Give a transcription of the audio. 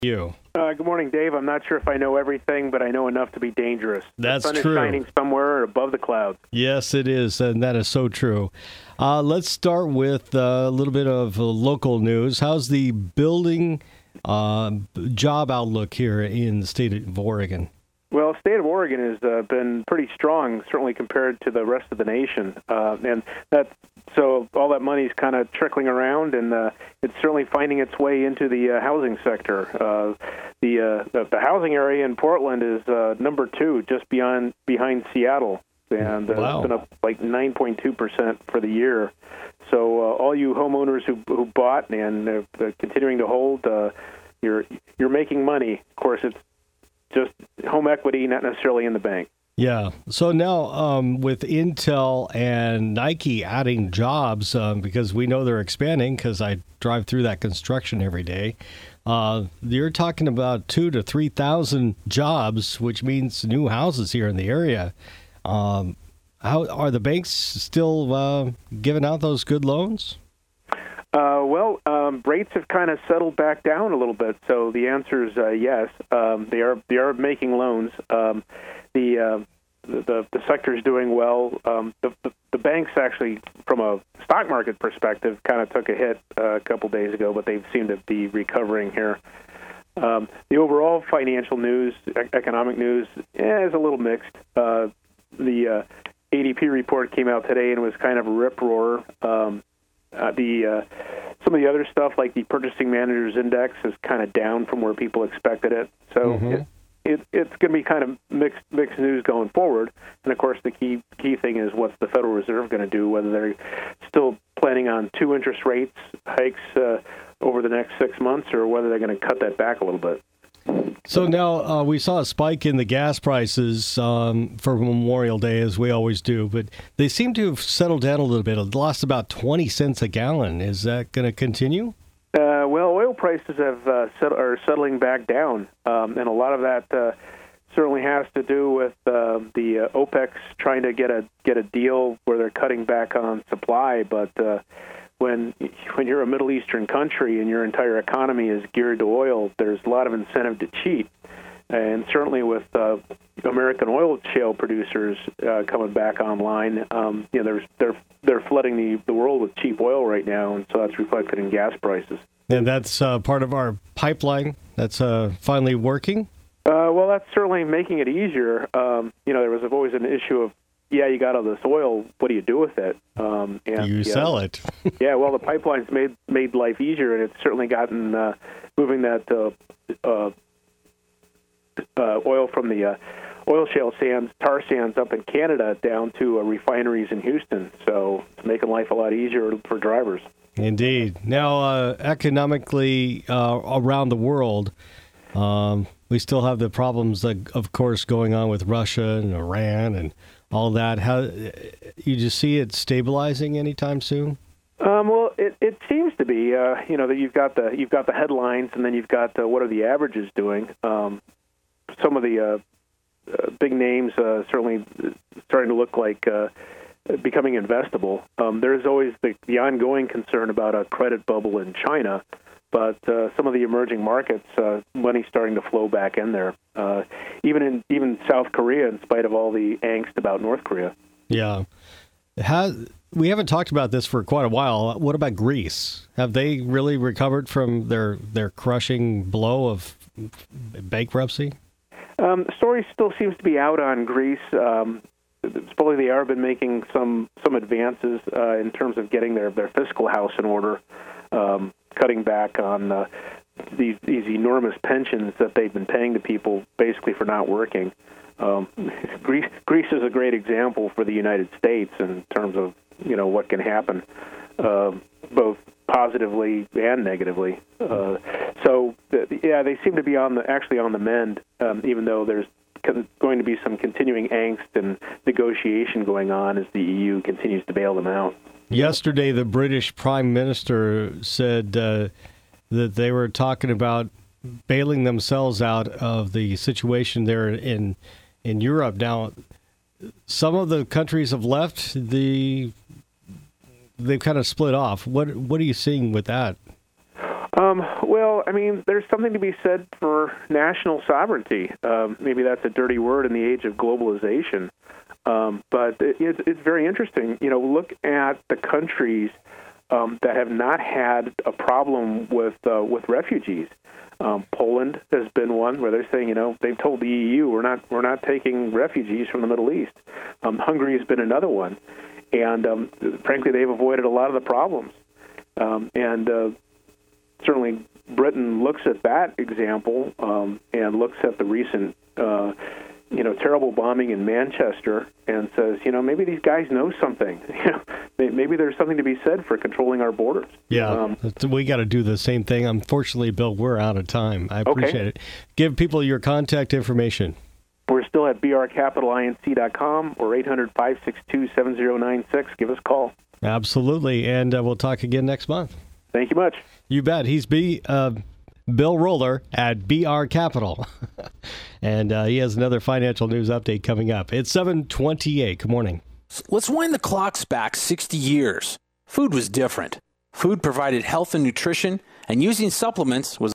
You. Good morning, Dave. I'm not sure if I know everything, but I know enough to be dangerous. That's true. The sun true. is shining somewhere above the clouds. Yes, it is, and that is so true. Let's start with a little bit of local news. How's the building job outlook here in the state of Oregon? Well, the state of Oregon has been pretty strong, certainly compared to the rest of the nation, and so all that money is kind of trickling around, and it's certainly finding its way into the housing sector. The housing area in Portland is number 2, just behind Seattle, and Wow. It's been up like 9.2% for the year. So all you homeowners who bought and continuing to hold, you're making money. Of course, it's just home equity, not necessarily in the bank. Yeah. So now with Intel and Nike adding jobs, because we know they're expanding, because I drive through that construction every day, you're talking about 2,000 to 3,000 jobs, which means new houses here in the area. How are the banks still giving out those good loans? Rates have kind of settled back down a little bit, so the answer is yes. They are making loans. The sector is doing well. The banks actually, from a stock market perspective, kind of took a hit a couple days ago, but they seem to be recovering here. The overall financial news, economic news, is a little mixed. The ADP report came out today and was kind of a rip-roarer. Some of the other stuff, like the Purchasing Managers Index, is kind of down from where people expected it. So it's going to be kind of mixed news going forward. And of course, the key thing is what's the Federal Reserve going to do? Whether they're still planning on 2 interest rates hikes over the next 6 months, or whether they're going to cut that back a little bit. So now we saw a spike in the gas prices for Memorial Day, as we always do, but they seem to have settled down a little bit. It lost about 20 cents a gallon. Is that going to continue? Oil prices are settling back down, and a lot of that certainly has to do with the OPEC's trying to get a deal where they're cutting back on supply, but when you're a Middle Eastern country and your entire economy is geared to oil, there's a lot of incentive to cheat. And certainly with American oil shale producers coming back online, they're flooding the world with cheap oil right now, and so that's reflected in gas prices. And that's part of our pipeline that's finally working? Well, that's certainly making it easier. There was always an issue of, you got all this oil, what do you do with it? You sell it. Yeah, well, the pipeline's made life easier, and it's certainly gotten moving that oil from the oil shale sands, tar sands up in Canada down to refineries in Houston. So it's making life a lot easier for drivers. Indeed. Now, economically around the world, we still have the problems, of course, going on with Russia and Iran and all that. How you just see it stabilizing anytime soon? Well, it seems to be. That you've got the headlines, and then you've got what are the averages doing. Some of the big names certainly starting to look like becoming investable. There's always the ongoing concern about a credit bubble in China, but some of the emerging markets, money's starting to flow back in there. Even South Korea, in spite of all the angst about North Korea. Yeah. We haven't talked about this for quite a while. What about Greece? Have they really recovered from their crushing blow of bankruptcy? The story still seems to be out on Greece. Supposedly they have been making some advances in terms of getting their fiscal house in order, cutting back on these enormous pensions that they've been paying to people basically for not working. Greece is a great example for the United States in terms of what can happen, both positively and negatively. They seem to be on the mend, even though there's going to be some continuing angst and negotiation going on as the EU continues to bail them out. Yesterday, the British Prime Minister said that they were talking about bailing themselves out of the situation there in Europe. Now, some of the countries have left. They've kind of split off. What are you seeing with that? Well, I mean, there's something to be said for national sovereignty. Maybe that's a dirty word in the age of globalization. But it's very interesting. Look at the countries that have not had a problem with refugees. Poland has been one where they're saying, they've told the EU we're not taking refugees from the Middle East. Hungary has been another one, and frankly, they've avoided a lot of the problems. And certainly, Britain looks at that example and looks at the recent terrible bombing in Manchester and says, maybe these guys know something. Maybe there's something to be said for controlling our borders. Yeah, we got to do the same thing. Unfortunately, Bill, we're out of time. I appreciate it. Give people your contact information. We're still at brcapitalinc.com or 800-562-7096. Give us a call. Absolutely, and we'll talk again next month. Thank you much. You bet. He's Bill Roller at BR Capital. And he has another financial news update coming up. It's 7:28. Good morning. Let's wind the clocks back 60 years. Food was different. Food provided health and nutrition, and using supplements was